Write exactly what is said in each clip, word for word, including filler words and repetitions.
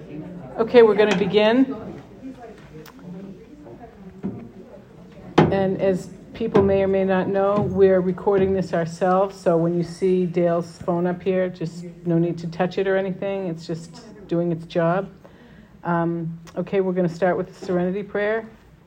Okay, we're going to begin. And as people may or may not know, we're recording this ourselves. So when you see Dale's phone up here, just no need to touch it or anything. It's just doing its job. Um, okay, we're going to start with the Serenity Prayer.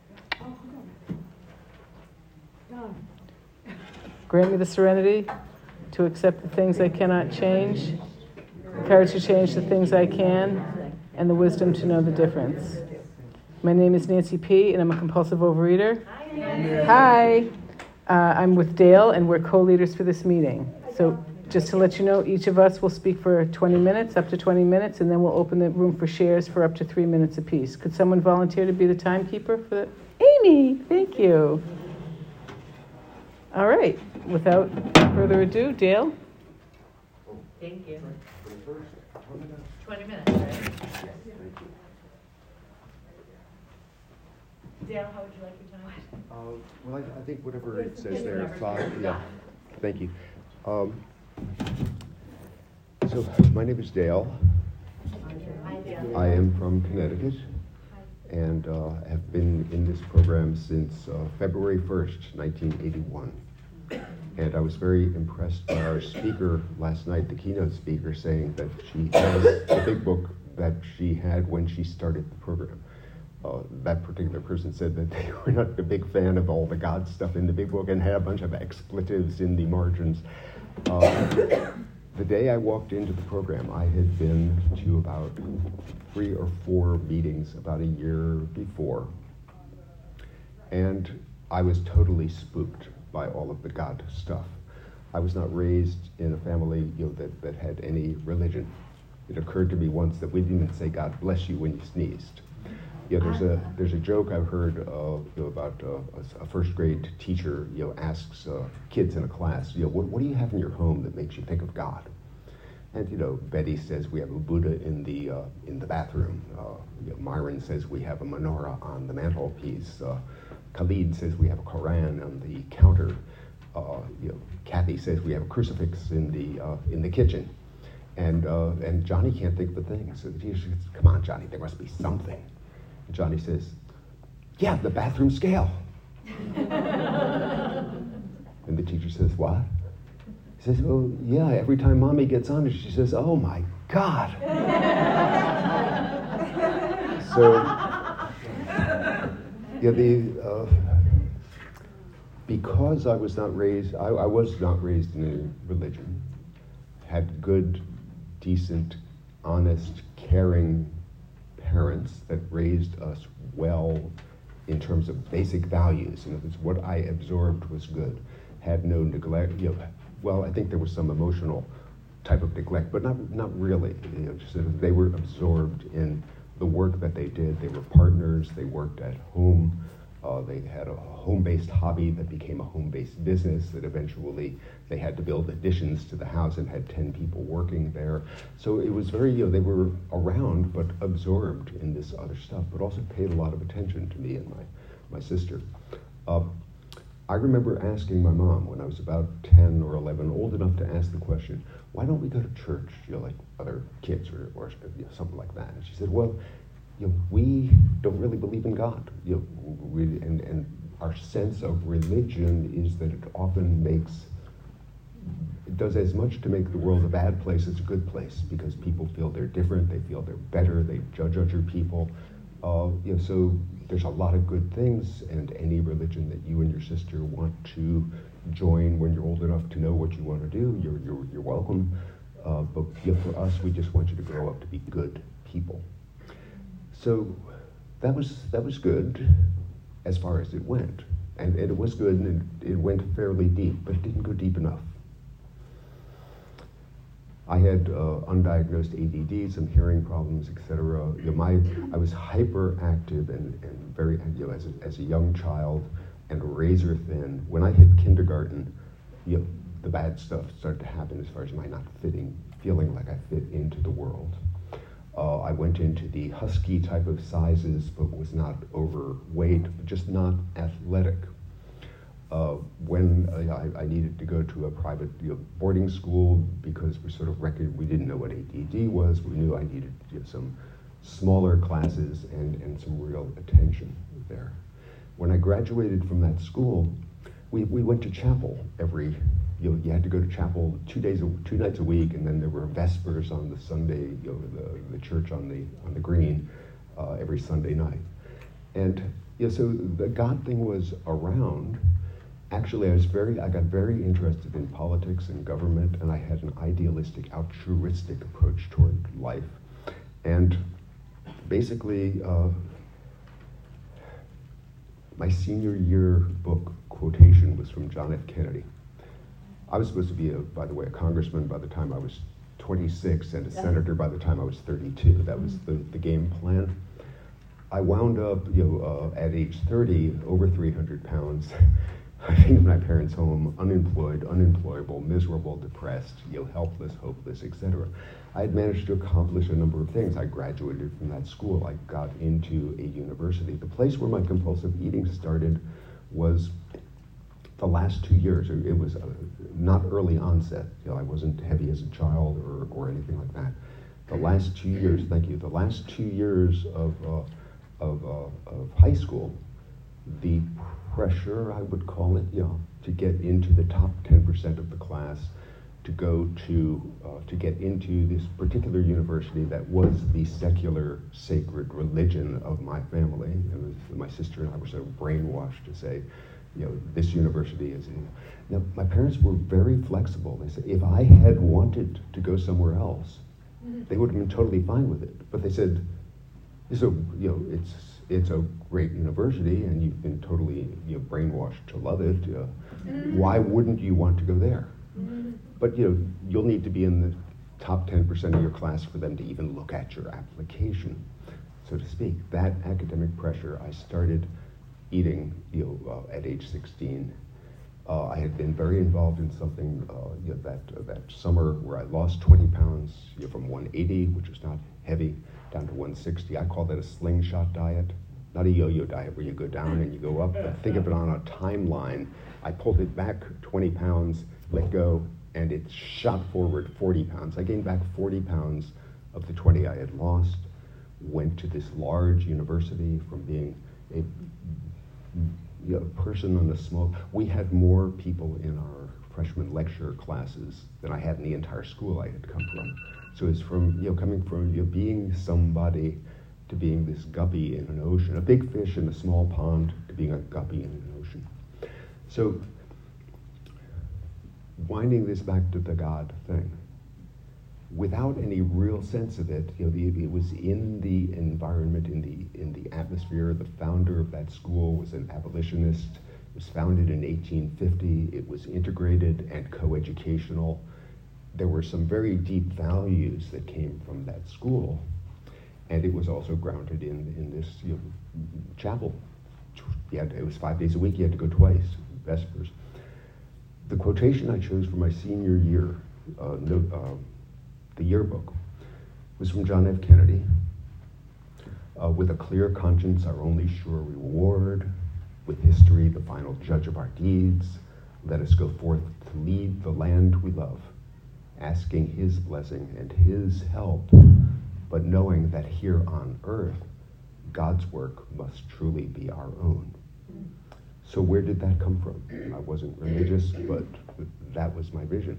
Grant me the serenity to accept the things I cannot change, the courage to change the things I can, and the wisdom to know the difference. My name is Nancy P., and I'm a compulsive overeater. Hi. Hi. Uh, I'm with Dale, and we're co-leaders for this meeting. So just to let you know, each of us will speak for twenty minutes, up to twenty minutes, and then we'll open the room for shares for up to three minutes apiece. Could someone volunteer to be the timekeeper for that? Amy, thank you. All right. Without further ado, Dale. Thank you. twenty minutes, right? Dale, how would you like your time? Uh, well, I, I think whatever it says there, five, yeah. Thank you. Um, so, my name is Dale. Hi, Dale. I am from Connecticut, and uh, have been in this program since uh, February first, nineteen eighty-one. And I was very impressed by our speaker last night, the keynote speaker, saying that she has the big book that she had when she started the program. Uh, that particular person said that they were not a big fan of all the God stuff in the big book and had a bunch of expletives in the margins. Uh, the day I walked into the program, I had been to about three or four meetings about a year before, and I was totally spooked by all of the God stuff. I was not raised in a family, you know, that, that had any religion. It occurred to me once that we didn't even say God bless you when you sneezed. You know, there's a there's a joke I've heard uh, you know, about uh, a, a first grade teacher, you know, asks uh, kids in a class, you know, what, what do you have in your home that makes you think of God? And you know, Betty says we have a Buddha in the uh, in the bathroom. Uh, you know, Myron says we have a menorah on the mantelpiece. Uh, Khalid says we have a Quran on the counter. Uh, you know, Kathy says we have a crucifix in the uh, in the kitchen. And uh, and Johnny can't think of a thing. So the teacher says, "Come on, Johnny, there must be something." And Johnny says, "Yeah, the bathroom scale." And the teacher says, "What?" He says, "Oh, yeah, every time Mommy gets on it, she says, 'Oh my God.'" So, yeah, the uh, because I was not raised, I, I was not raised in a religion, had good, decent, honest, caring parents that raised us well in terms of basic values. You know, it's what I absorbed was good. Had no neglect. You know, well, I think there was some emotional type of neglect, but not not really. You know, just that they were absorbed in the work that they did. They were partners. They worked at home. Uh, they had a home-based hobby that became a home-based business that eventually they had to build additions to the house and had ten people working there. So it was very, you know, they were around but absorbed in this other stuff, but also paid a lot of attention to me and my, my sister. Uh, I remember asking my mom when I was about ten or eleven, old enough to ask the question, why don't we go to church, you know, like other kids or, or you know, something like that? And she said, well, you know, we don't really believe in God. You know, we, and, and our sense of religion is that it often makes, it does as much to make the world a bad place as a good place, because people feel they're different, they feel they're better, they judge other people. Uh, you know, so there's a lot of good things, and any religion that you and your sister want to join when you're old enough to know what you want to do, you're, you're, you're welcome. Uh, but you know, for us, we just want you to grow up to be good people. So that was that was good as far as it went. And, and it was good, and it, it went fairly deep, but it didn't go deep enough. I had uh, undiagnosed A D D, some hearing problems, et cetera. You know, my, I was hyperactive and, and very, you know, as a, as a young child, and razor thin. When I hit kindergarten, you know, the bad stuff started to happen as far as my not fitting, feeling like I fit into the world. Uh, I went into the husky type of sizes, but was not overweight, but just not athletic. Uh, when uh, I, I needed to go to a private you know, boarding school because we sort of reckoned we didn't know what A D D was, we knew I needed you know, some smaller classes and, and some real attention there. When I graduated from that school, we, we went to chapel every, you know, you had to go to chapel two days, a, two nights a week, and then there were vespers on the Sunday, you know, the, the church on the, on the green uh, every Sunday night. And you know, so the God thing was around. Actually, I was very, I got very interested in politics and government, and I had an idealistic, altruistic approach toward life. And basically, uh, my senior year book quotation was from John F. Kennedy. I was supposed to be, a, by the way, a congressman by the time I was twenty-six and a senator by the time I was thirty-two. That was the, the game plan. I wound up, you know, uh, at age thirty, over three hundred pounds. I think of my parents' home, unemployed, unemployable, miserable, depressed, you know, helpless, hopeless, et cetera. I had managed to accomplish a number of things. I graduated from that school. I got into a university. The place where my compulsive eating started was the last two years. It was uh, not early onset. You know, I wasn't heavy as a child or, or anything like that. The last two years, thank you, the last two years of, uh, of, uh, of high school, the pressure, I would call it, you know, to get into the top ten percent of the class, to go to, uh, to get into this particular university that was the secular, sacred religion of my family. It was, my sister and I were sort of brainwashed to say, you know, this university is in. Now, my parents were very flexible. They said, if I had wanted to go somewhere else, they would have been totally fine with it. But they said, so, you know, it's, it's a great university and you've been totally, you know, brainwashed to love it. Uh, why wouldn't you want to go there? But, you know, you'll need to be in the top ten percent of your class for them to even look at your application, so to speak. That academic pressure, I started eating, you know, uh, at age sixteen. Uh, I had been very involved in something uh, you know, that uh, that summer where I lost twenty pounds, you know, from one eighty, which is not heavy, down to one sixty. I call that a slingshot diet, not a yo-yo diet where you go down and you go up. But think of it on a timeline. I pulled it back twenty pounds, let go, and it shot forward forty pounds. I gained back forty pounds of the twenty I had lost, went to this large university from being a you know, person on a small, we had more people in our freshman lecture classes than I had in the entire school I had come from. So it's from, you know, coming from, you know, being somebody to being this guppy in an ocean, a big fish in a small pond to being a guppy in an ocean. So winding this back to the God thing, without any real sense of it, you know, the, it was in the environment, in the in the atmosphere. The founder of that school was an abolitionist. It was founded in eighteen fifty. It was integrated and coeducational. There were some very deep values that came from that school, and it was also grounded in in this, you know, chapel. You had to, it was five days a week. You had to go twice, vespers. The quotation I chose for my senior year, uh, no, uh, the yearbook, was from John F. Kennedy. Uh, with a clear conscience, our only sure reward, with history the final judge of our deeds, let us go forth to lead the land we love, asking his blessing and his help, but knowing that here on earth, God's work must truly be our own. So where did that come from? I wasn't religious, but that was my vision.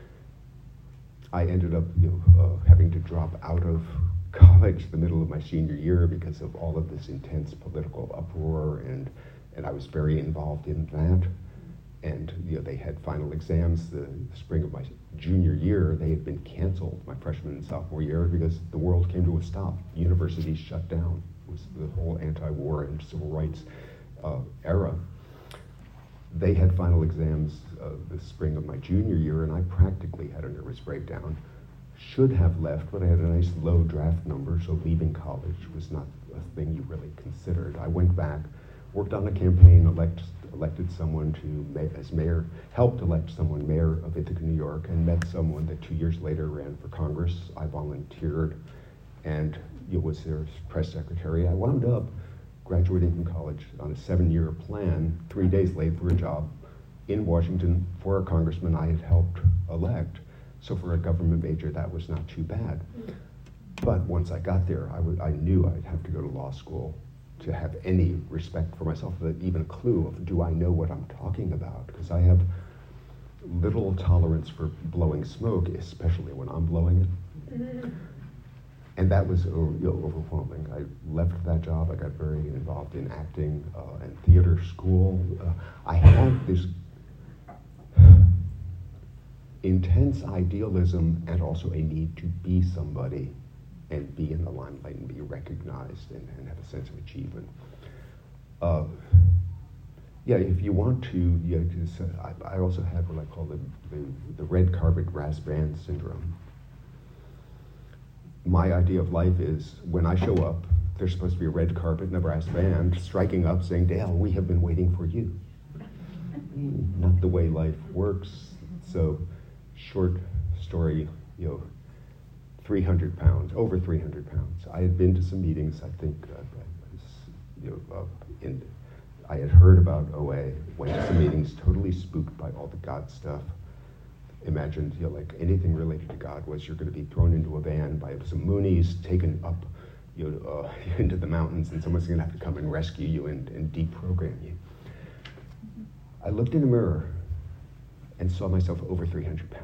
I ended up, you know, uh, having to drop out of college the middle of my senior year because of all of this intense political uproar, and and I was very involved in that. And you know, they had final exams the, the spring of my junior year. They had been canceled my freshman and sophomore year because the world came to a stop. Universities shut down. It was the whole anti-war and civil rights uh, era. They had final exams uh, the spring of my junior year, and I practically had a nervous breakdown. Should have left, but I had a nice low draft number, so leaving college was not a thing you really considered. I went back, worked on a campaign, elect, elected someone to, as mayor, helped elect someone mayor of Ithaca, New York, and met someone that two years later ran for Congress. I volunteered and you know, was their press secretary. I wound up graduating from college on a seven-year plan, three days late for a job in Washington for a congressman I had helped elect. So for a government major, that was not too bad. But once I got there, I, would, I knew I'd have to go to law school to have any respect for myself, even a clue of, do I know what I'm talking about? Because I have little tolerance for blowing smoke, especially when I'm blowing it. Mm-hmm. And that was you know, overwhelming. I left that job. I got very involved in acting uh, and theater school. Uh, I had this intense idealism and also a need to be somebody and be in the limelight and be recognized and, and have a sense of achievement. Uh, yeah, if you want to, yeah, cause, uh, I, I also had what I call the, the, the red carpet brass band syndrome. My idea of life is when I show up, there's supposed to be a red carpet and a brass band striking up saying, Dale, we have been waiting for you. Not the way life works. So, short story, you know, three hundred pounds, over three hundred pounds. I had been to some meetings, I think, uh, I, was, you know, uh, in, I had heard about O A, went to some meetings, totally spooked by all the God stuff. Imagined, you know, like anything related to God was you're going to be thrown into a van by some Moonies, taken up, you know, uh, into the mountains, and someone's going to have to come and rescue you and, and deprogram you. I looked in the mirror and saw myself over three hundred pounds.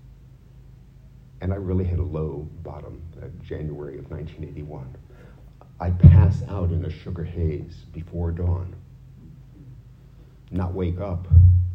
And I really hit a low bottom at January of nineteen eighty-one. I pass out in a sugar haze before dawn, not wake up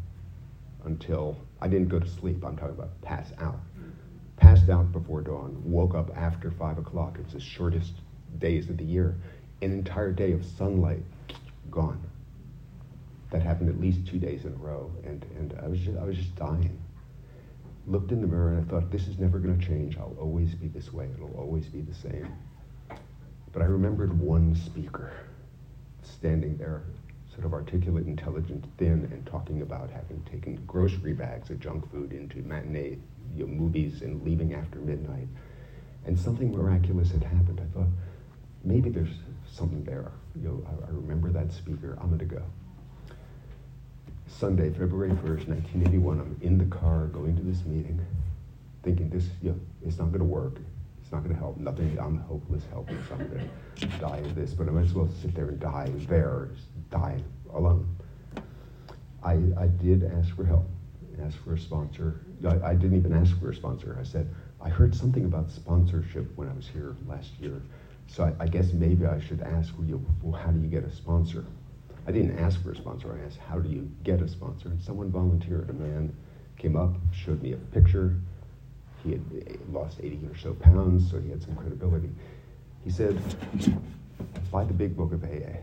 until, I didn't go to sleep, I'm talking about pass out. Passed out before dawn, woke up after five o'clock. It was the shortest days of the year. An entire day of sunlight gone. That happened at least two days in a row, and, and I was just, I was just dying. Looked in the mirror and I thought, this is never going to change. I'll always be this way. It'll always be the same. But I remembered one speaker standing there, sort of articulate, intelligent, thin, and talking about having taken grocery bags of junk food into matinee you know, movies and leaving after midnight. And something miraculous had happened. I thought, maybe there's something there. You know, I, I remember that speaker. I'm going to go. Sunday, February first, nineteen eighty-one, I'm in the car going to this meeting, thinking this, you know, it's not going to work. It's not going to help. Nothing. I'm hopeless, helpless. I'm going to die of this, but I might as well sit there and die there, die alone. I, I did ask for help, ask for a sponsor. I, I didn't even ask for a sponsor. I said, I heard something about sponsorship when I was here last year, so I, I guess maybe I should ask you, well, how do you get a sponsor? I didn't ask for a sponsor. I asked, how do you get a sponsor? And someone volunteered. A man came up, showed me a picture. He had lost eighty or so pounds, so he had some credibility. He said, buy the big book of A A.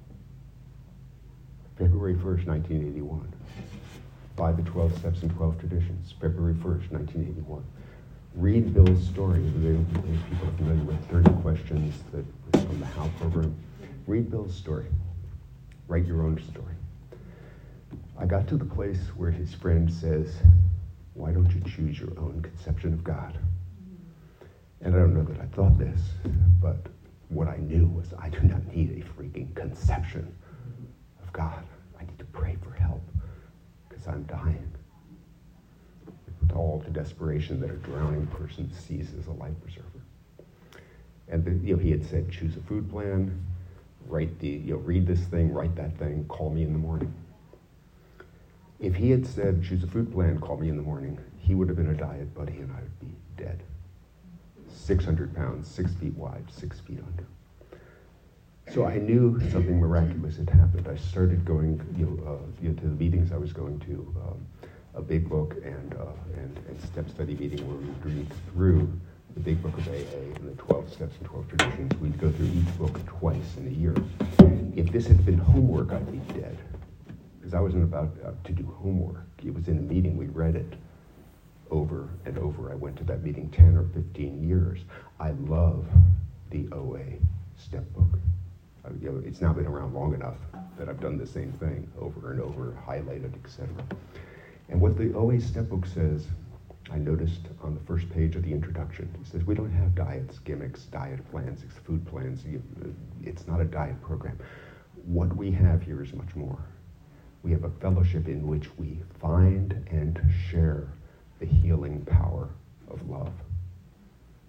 February first, nineteen eighty-one. Buy the twelve Steps and twelve Traditions. February first, nineteen eighty-one. Read Bill's story. People are familiar with thirty questions that was from the How program. Read Bill's story. Write your own story. I got to the place where his friend says, why don't you choose your own conception of God? And I don't know that I thought this, but what I knew was I do not need a freaking conception of God. I need to pray for help because I'm dying. With all the desperation that a drowning person sees as a life preserver. And the, you know, he had said, choose a food plan, write the, you know, read this thing, write that thing, call me in the morning. If he had said, choose a food plan, call me in the morning, he would have been a diet buddy and I would be dead. six hundred pounds, six feet wide, six feet under. So I knew something miraculous had happened. I started going, you know, uh, you know to the meetings I was going to, um, a big book and, uh, and, and step study meeting where we would read through the big book of A A and the twelve Steps and twelve Traditions. We'd go through each book twice in a year. If this had been homework, I'd be dead. Because I wasn't about uh, to do homework. It was in a meeting, we read it over and over. I went to that meeting ten or fifteen years. I love the O A step book. Uh, you know, it's now been around long enough that I've done the same thing over and over, highlighted, et cetera. And what the O A step book says, I noticed on the first page of the introduction, it says we don't have diets, gimmicks, diet plans, food plans. It's not a diet program. What we have here is much more. We have a fellowship in which we find and share the healing power of love.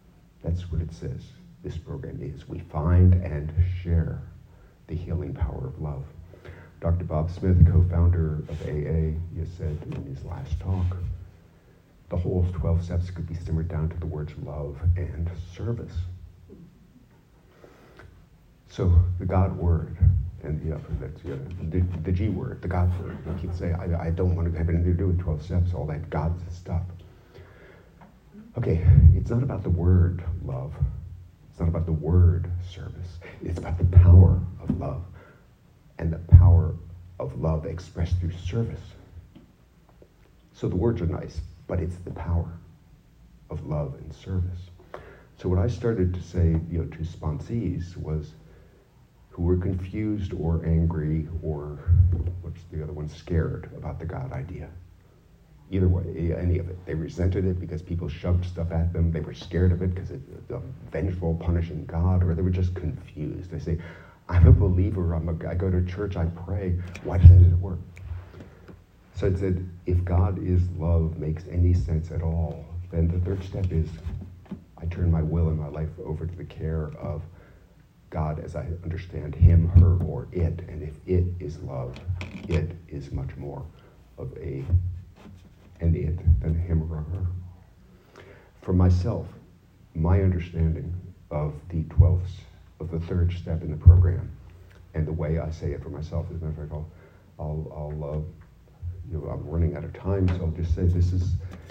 That's what it says this program is. We find and share the healing power of love. Doctor Bob Smith, co-founder of A A, has said in his last talk, the whole twelve steps could be simmered down to the words love and service. So the God word, and you know, that's, you know, the, the G word, the God word. You keep saying, I, I don't want to have anything to do with twelve steps, all that God stuff. Okay, it's not about the word love. It's not about the word service. It's about the power of love, and the power of love expressed through service. So the words are nice, but it's the power of love and service. So what I started to say, you know, to sponsees was, who were confused or angry or, what's the other one, scared about the God idea. Either way, any of it. They resented it because people shoved stuff at them. They were scared of it because it's a vengeful, punishing God, or they were just confused. They say, I'm a believer, I'm a, I go to church, I pray. Why doesn't it work? So I said, if God is love makes any sense at all, then the third step is I turn my will and my life over to the care of God as I understand him, her, or it. And if it is love, it is much more of a an it than him or her. For myself, my understanding of the twelfth, of the third step in the program, and the way I say it for myself, as a matter of fact, I'll, I'll, I'll uh, you know, I'm running out of time, so I'll just say this is,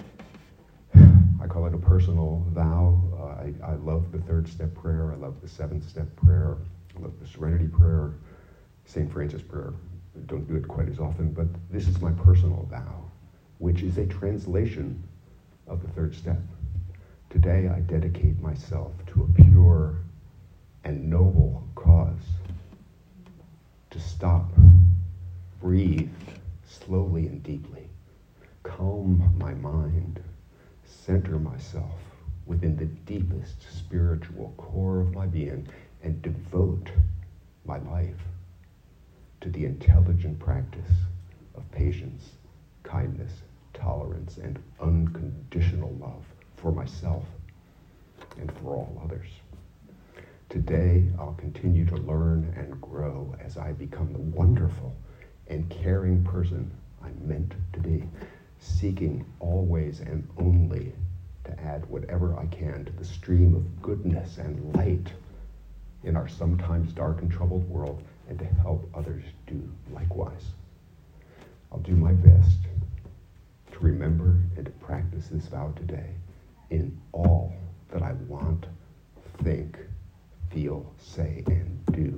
I call it a personal vow. Uh, I, I love the third step prayer. I love the seventh step prayer. I love the serenity prayer, Saint Francis prayer. I don't do it quite as often, but this is my personal vow, which is a translation of the third step. Today I dedicate myself to a pure and noble cause, to stop, breathe slowly and deeply, calm my mind, center myself within the deepest spiritual core of my being, and devote my life to the intelligent practice of patience, kindness, tolerance, and unconditional love for myself and for all others. Today, I'll continue to learn and grow as I become the wonderful and caring person I'm meant to be, seeking always and only to add whatever I can to the stream of goodness and light in our sometimes dark and troubled world, and to help others do likewise. I'll do my best to remember and to practice this vow today in all that I want, think, feel, say, and do.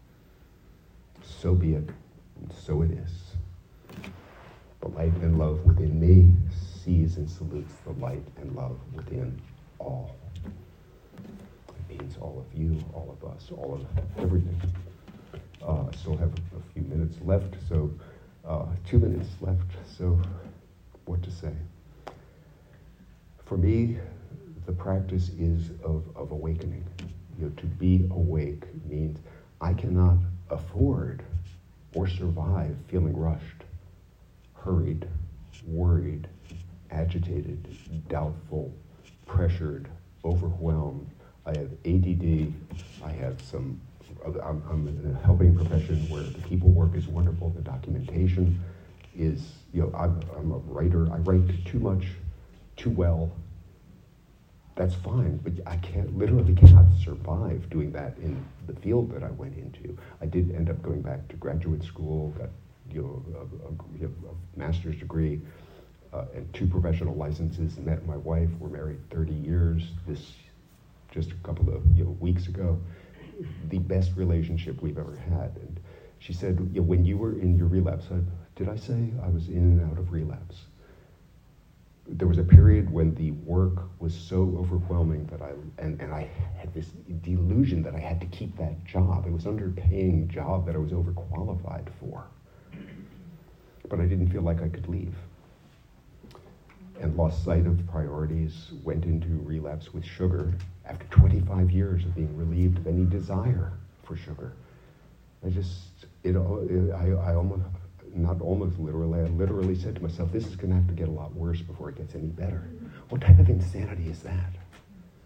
So be it, and so it is. The light and love within me sees and salutes the light and love within all. It means all of you, all of us, all of everything. Uh, I still have a few minutes left, so uh, two minutes left, so what to say? For me, the practice is of, of awakening. You know, to be awake means I cannot afford or survive feeling rushed, hurried, worried, agitated, doubtful, pressured, overwhelmed. I have A D D, I have some, I'm, I'm in a helping profession where the people work is wonderful, the documentation is, you know, I'm, I'm a writer, I write too much, too well. That's fine, but I can't, literally cannot survive doing that in the field that I went into. I did end up going back to graduate school, got, you know, a, a, a master's degree, uh, and two professional licenses, and met my wife. We're married thirty years, this just a couple of you know, weeks ago. The best relationship we've ever had. And she said, you know, when you were in your relapse, I, did I say I was in and out of relapse? There was a period when the work was so overwhelming that I, and, and I had this delusion that I had to keep that job. It was an underpaying job that I was overqualified for. But I didn't feel like I could leave. And lost sight of priorities, went into relapse with sugar after twenty-five years of being relieved of any desire for sugar. I just, it, it I, I almost, not almost literally, I literally said to myself, this is gonna have to get a lot worse before it gets any better. What type of insanity is that?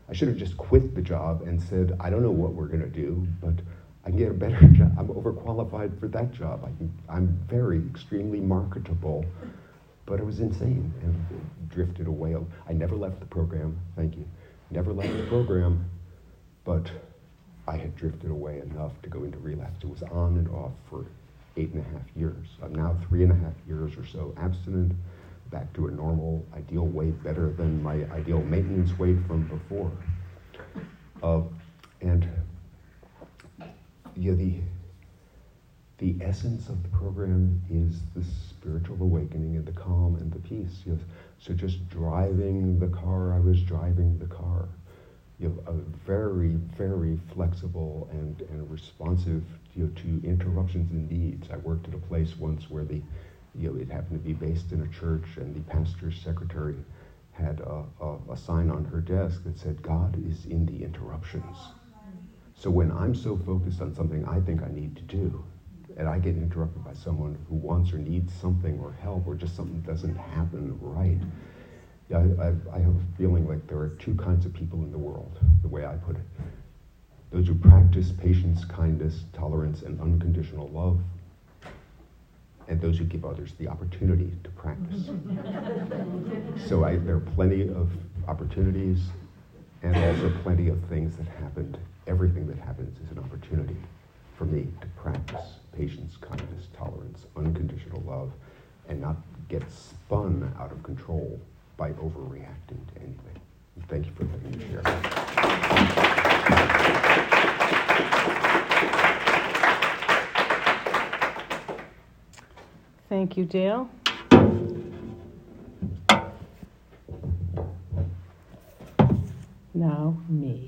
I should have just quit the job and said, I don't know what we're going to do, but I can get a better job. I'm overqualified for that job. I can, I'm very, extremely marketable. But I was insane and drifted away. I never left the program, thank you. Never left the program, but I had drifted away enough to go into relapse. It was on and off for eight and a half years. I'm now three and a half years or so abstinent, back to a normal, ideal weight, better than my ideal maintenance weight from before. Uh, and you know, the, the essence of the program is the spiritual awakening and the calm and the peace. You know, so just driving the car, I was driving the car. You know, a very, very flexible and, and responsive, you know, to interruptions and needs. I worked at a place once where the, you know, it happened to be based in a church, and the pastor's secretary had a, a, a sign on her desk that said, God is in the interruptions. So when I'm so focused on something I think I need to do, and I get interrupted by someone who wants or needs something or help, or just something doesn't happen right, I, I, I have a feeling like there are two kinds of people in the world, the way I put it. Those who practice patience, kindness, tolerance, and unconditional love, and those who give others the opportunity to practice. So I, there are plenty of opportunities, and also plenty of things that happened. Everything that happens is an opportunity for me to practice patience, kindness, tolerance, unconditional love, and not get spun out of control by overreacting to anything. Thank you for letting me share. Thank you, Dale. Now, me.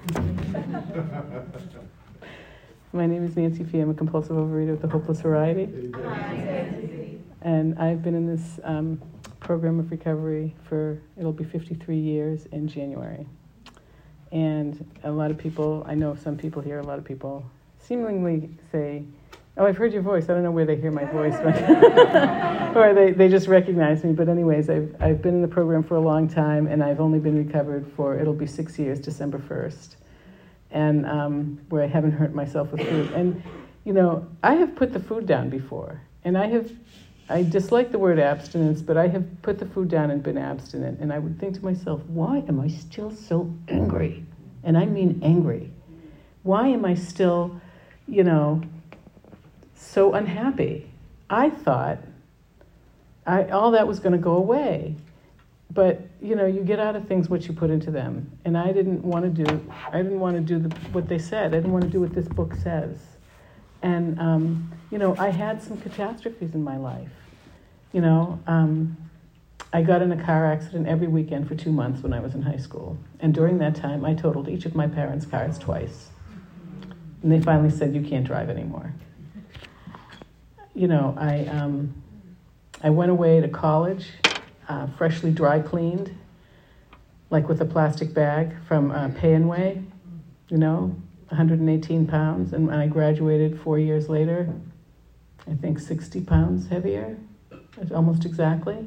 My name is Nancy Fee. I'm a compulsive overeater with the Hopeless Variety. And I've been in this um, program of recovery for, it'll be fifty-three years in January. And a lot of people, I know some people here, a lot of people seemingly say, oh, I've heard your voice. I don't know where they hear my voice, but or they, they just recognize me. But anyways, I've I've been in the program for a long time, and I've only been recovered for, it'll be six years, December first. And um, where I haven't hurt myself with food. And, you know, I have put the food down before. And I have, I dislike the word abstinence, but I have put the food down and been abstinent. And I would think to myself, why am I still so angry? And I mean angry. Why am I still, you know, so unhappy? I thought I, all that was going to go away. But, you know, you get out of things what you put into them. And I didn't want to do, I didn't want to do the, what they said. I didn't want to do what this book says. And, um, you know, I had some catastrophes in my life. You know, um, I got in a car accident every weekend for two months when I was in high school. And during that time, I totaled each of my parents' cars twice. And they finally said, you can't drive anymore. You know, I, um, I went away to college. Uh, freshly dry cleaned, like with a plastic bag from uh, Pay and Way, you know, one hundred eighteen pounds. And when I graduated four years later, I think sixty pounds heavier, almost exactly.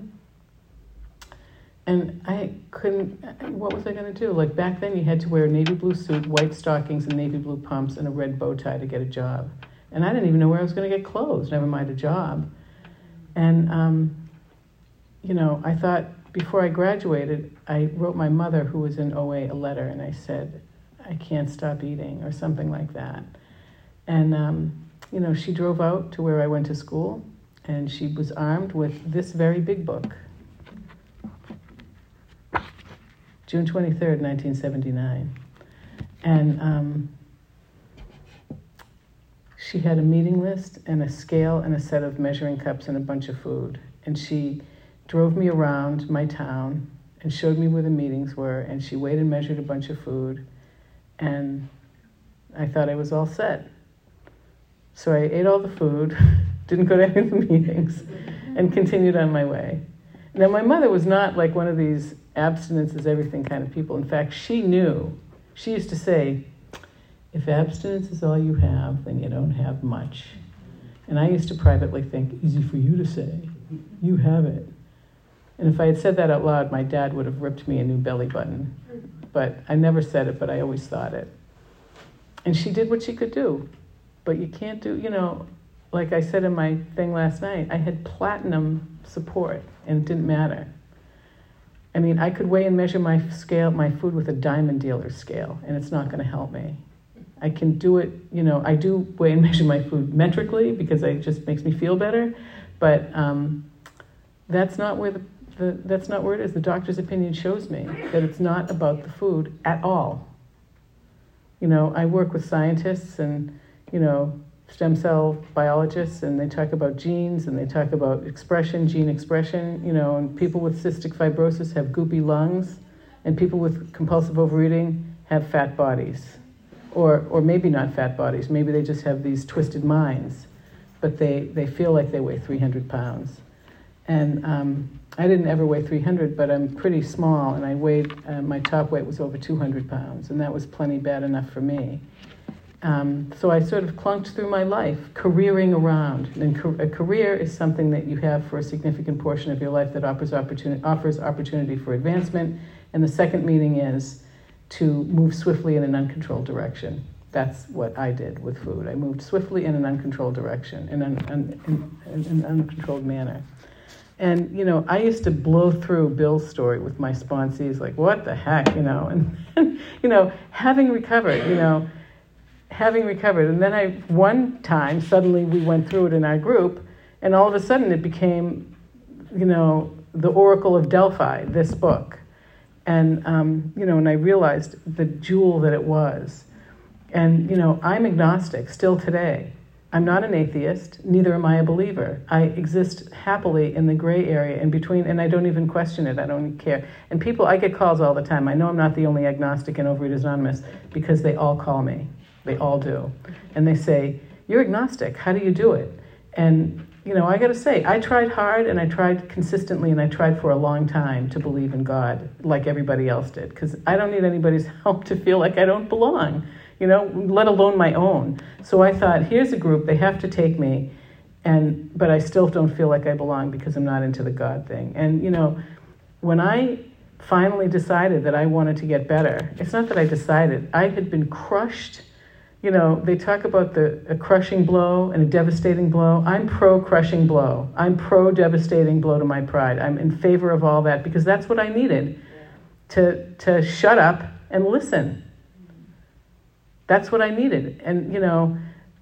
And I couldn't, what was I going to do? Like back then you had to wear a navy blue suit, white stockings and navy blue pumps and a red bow tie to get a job. And I didn't even know where I was going to get clothes, never mind a job. And, um, you know, I thought before I graduated, I wrote my mother, who was in O A, a letter, and I said, I can't stop eating, or something like that. And, um, you know, she drove out to where I went to school, and she was armed with this very big book. June twenty-third, nineteen seventy-nine. And um, she had a meeting list and a scale and a set of measuring cups and a bunch of food. And she drove me around my town and showed me where the meetings were, and she weighed and measured a bunch of food, and I thought I was all set. So I ate all the food, didn't go to any of the meetings, and continued on my way. Now, my mother was not like one of these abstinence is everything kind of people. In fact, she knew. She used to say, if abstinence is all you have, then you don't have much. And I used to privately think, easy for you to say. You have it. And if I had said that out loud, my dad would have ripped me a new belly button. but I never said it, but I always thought it. And she did what she could do. But you can't do, you know, like I said in my thing last night, I had platinum support, and it didn't matter. I mean, I could weigh and measure my scale, my food with a diamond dealer scale, and it's not going to help me. I can do it, you know, I do weigh and measure my food metrically because it just makes me feel better, but um, that's not where the, the that's not where it is. The doctor's opinion shows me that it's not about the food at all. You know, I work with scientists and, you know, stem cell biologists, and they talk about genes, and they talk about expression, gene expression, you know, and people with cystic fibrosis have goopy lungs, and people with compulsive overeating have fat bodies. Or or maybe not fat bodies, maybe they just have these twisted minds, but they, they feel like they weigh three hundred pounds. And um, I didn't ever weigh three hundred, but I'm pretty small, and I weighed, uh, my top weight was over two hundred pounds, and that was plenty bad enough for me. Um, so I sort of clunked through my life, careering around. And co- a career is something that you have for a significant portion of your life that offers opportunity, offers opportunity for advancement. And the second meaning is to move swiftly in an uncontrolled direction. That's what I did with food. I moved swiftly in an uncontrolled direction, in an, in, in, in an uncontrolled manner. And, you know, I used to blow through Bill's story with my sponsees, like, what the heck, you know? And, and you know, having recovered, you know, having recovered. And then I, one time, suddenly we went through it in our group, and all of a sudden it became, you know, the Oracle of Delphi, this book. And, um, you know, and I realized the jewel that it was. And, you know, I'm agnostic still today. I'm not an atheist, neither am I a believer. I exist happily in the gray area in between, and I don't even question it. I don't care. And people, I get calls all the time. I know I'm not the only agnostic in Overeaters Anonymous because they all call me. They all do. And they say, you're agnostic. How do you do it? And, you know, I got to say, I tried hard, and I tried consistently, and I tried for a long time to believe in God like everybody else did, because I don't need anybody's help to feel like I don't belong, you know, let alone my own. So I thought, here's a group, they have to take me, and but I still don't feel like I belong because I'm not into the God thing. And, you know, when I finally decided that I wanted to get better, it's not that I decided. I had been crushed. You know, they talk about the a crushing blow and a devastating blow. I'm pro-crushing blow. I'm pro-devastating blow to my pride. I'm in favor of all that because that's what I needed to to shut up and listen. That's what I needed. And, you know,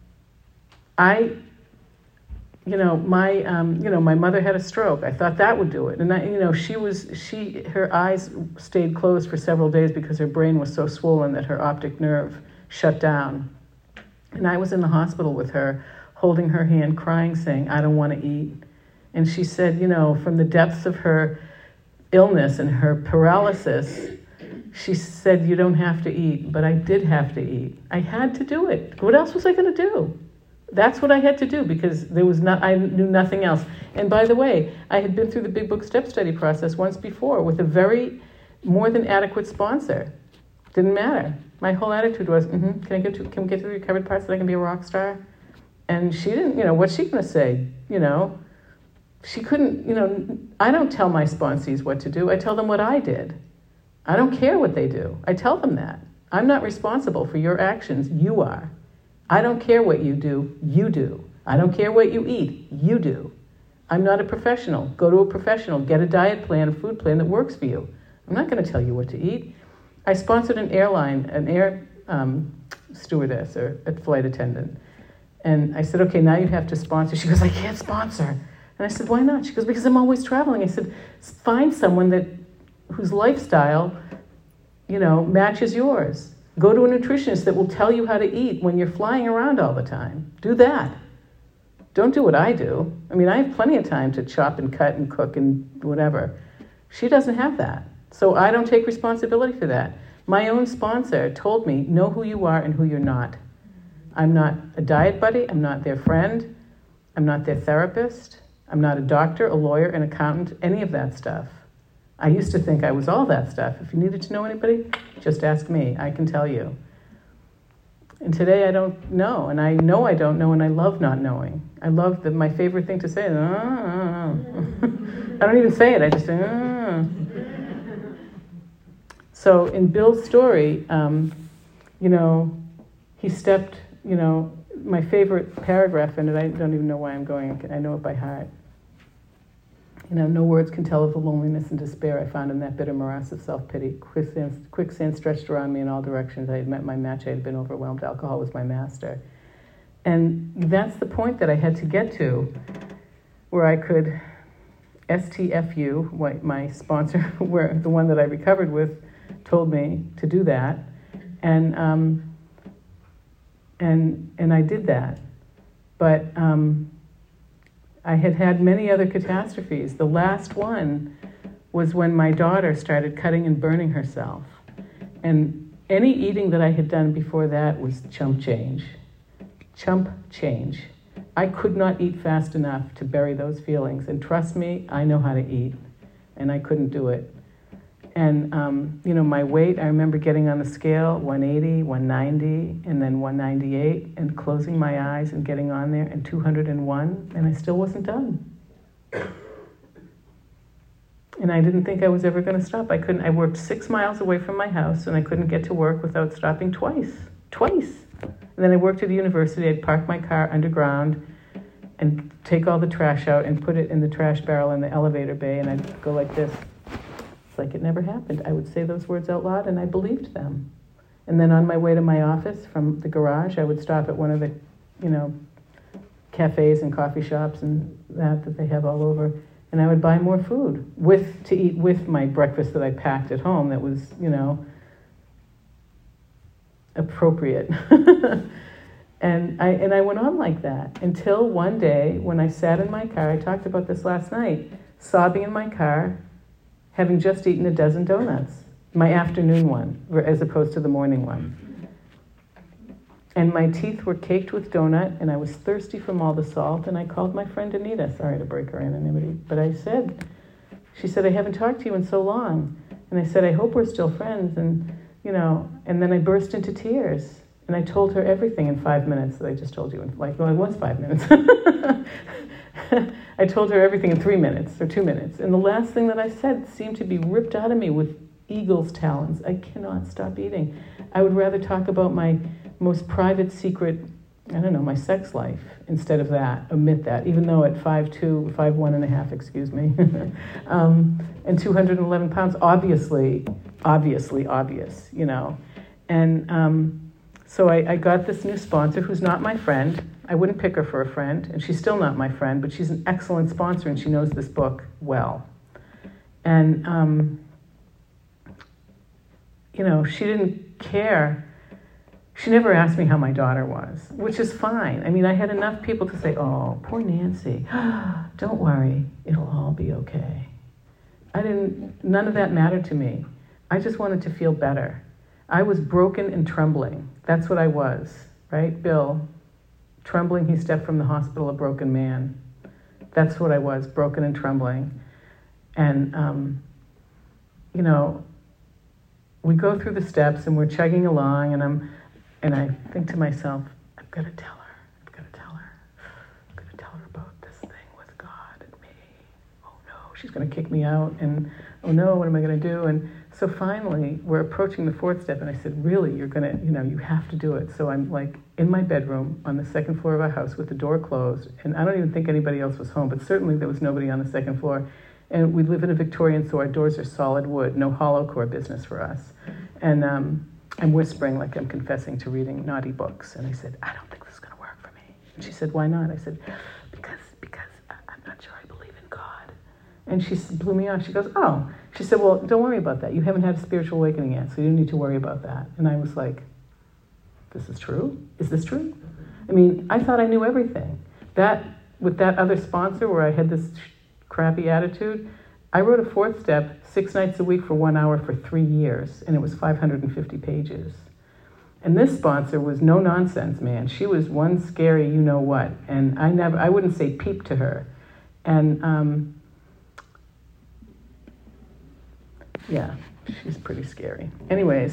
I, you know, my, um, you know, my mother had a stroke. I thought that would do it. And, I, you know, she was, she, her eyes stayed closed for several days because her brain was so swollen that her optic nerve shut down. And I was in the hospital with her, holding her hand, crying, saying, I don't want to eat. And she said, you know, from the depths of her illness and her paralysis, she said, you don't have to eat. But I did have to eat. I had to do it. What else was I going to do? That's what I had to do because there was not, I knew nothing else. And by the way, I had been through the Big Book Step Study process once before with a very more than adequate sponsor. Didn't matter. My whole attitude was, mm-hmm, can I get to, can we get to the recovered parts so I can be a rock star? And she didn't, you know, what's she going to say? You know, she couldn't, you know, I don't tell my sponsees what to do. I tell them what I did. I don't care what they do. I tell them that. I'm not responsible for your actions. You are. I don't care what you do. You do. I don't care what you eat. You do. I'm not a professional. Go to a professional. Get a diet plan, a food plan that works for you. I'm not going to tell you what to eat. I sponsored an airline, an air um, stewardess or a flight attendant. And I said, okay, now you have to sponsor. She goes, I can't sponsor. And I said, why not? She goes, because I'm always traveling. I said, find someone that whose lifestyle, you know, matches yours. Go to a nutritionist that will tell you how to eat when you're flying around all the time. Do that. Don't do what I do. I mean, I have plenty of time to chop and cut and cook and whatever. She doesn't have that. So I don't take responsibility for that. My own sponsor told me, know who you are and who you're not. I'm not a diet buddy. I'm not their friend. I'm not their therapist. I'm not a doctor, a lawyer, an accountant, any of that stuff. I used to think I was all that stuff. If you needed to know anybody, just ask me. I can tell you. And today I don't know, and I know I don't know, and I love not knowing. I love that my favorite thing to say is, oh. I don't even say it. I just say, oh. So in Bill's story, um, you know, he stepped, you know, my favorite paragraph in it, I don't even know why I'm going, I know it by heart. You know, no words can tell of the loneliness and despair I found in that bitter morass of self-pity. Quicksand, quicksand stretched around me in all directions. I had met my match. I had been overwhelmed. Alcohol was my master. And that's the point that I had to get to, where I could S T F U, my sponsor, where the one that I recovered with, told me to do that. And um, and and I did that. But um, I had had many other catastrophes. The last one was when my daughter started cutting and burning herself. And any eating that I had done before that was chump change. Chump change. I could not eat fast enough to bury those feelings. And trust me, I know how to eat. And I couldn't do it. And, um, you know, my weight, I remember getting on the scale, one eighty, one ninety, and then one ninety-eight, and closing my eyes and getting on there, and two hundred one, and I still wasn't done. And I didn't think I was ever going to stop. I couldn't, I worked six miles away from my house, and I couldn't get to work without stopping twice. Twice. And then I worked at a university. I'd park my car underground and take all the trash out and put it in the trash barrel in the elevator bay, and I'd go like this. It's like it never happened. I would say those words out loud, and I believed them. And then on my way to my office from the garage, I would stop at one of the, you know, cafes and coffee shops and that that they have all over, and I would buy more food with to eat with my breakfast that I packed at home that was, you know, appropriate. and I and I went on like that until one day when I sat in my car. I talked about this last night, sobbing in my car, having just eaten a dozen donuts, my afternoon one, as opposed to the morning one. And my teeth were caked with donut, and I was thirsty from all the salt, and I called my friend Anita, sorry to break her anonymity, but I said, she said, I haven't talked to you in so long. And I said, I hope we're still friends, and, you know, and then I burst into tears, and I told her everything in five minutes that I just told you, in, like, well, it was five minutes. I told her everything in three minutes or two minutes. And the last thing that I said seemed to be ripped out of me with eagle's talons. I cannot stop eating. I would rather talk about my most private secret, I don't know, my sex life, instead of that, omit that, even though at five two, five one and a half, excuse me, um, and two hundred eleven pounds, obviously, obviously obvious, you know. And um, so I, I got this new sponsor who's not my friend. I wouldn't pick her for a friend, and she's still not my friend, but she's an excellent sponsor, and she knows this book well. And, um, you know, she didn't care. She never asked me how my daughter was, which is fine. I mean, I had enough people to say, oh, poor Nancy. Don't worry, it'll all be okay. I didn't, none of that mattered to me. I just wanted to feel better. I was broken and trembling. That's what I was, right, Bill? Trembling, he stepped from the hospital, a broken man. That's what I was, broken and trembling. And, um, you know, we go through the steps and we're chugging along, and I'm, and I think to myself, I've got to tell her, I've got to tell her, I've got to tell her about this thing with God and me. Oh no, she's going to kick me out, and oh no, what am I going to do? And so finally, we're approaching the fourth step, and I said, really, you're going to, you know, you have to do it. So I'm like in my bedroom on the second floor of our house with the door closed, and I don't even think anybody else was home, but certainly there was nobody on the second floor. And we live in a Victorian, so our doors are solid wood, no hollow core business for us. And um, I'm whispering like I'm confessing to reading naughty books. And I said, I don't think this is going to work for me. And she said, why not? I said, because because I'm not sure I believe in God. And she blew me off. She goes, oh. She said, well, don't worry about that. You haven't had a spiritual awakening yet, so you don't need to worry about that. And I was like, this is true? Is this true? I mean, I thought I knew everything. That, with that other sponsor where I had this crappy attitude, I wrote a fourth step six nights a week for one hour for three years, and it was five hundred fifty pages. And this sponsor was no nonsense, man. She was one scary you know what, and I never, I wouldn't say peep to her. And um, yeah, she's pretty scary. Anyways,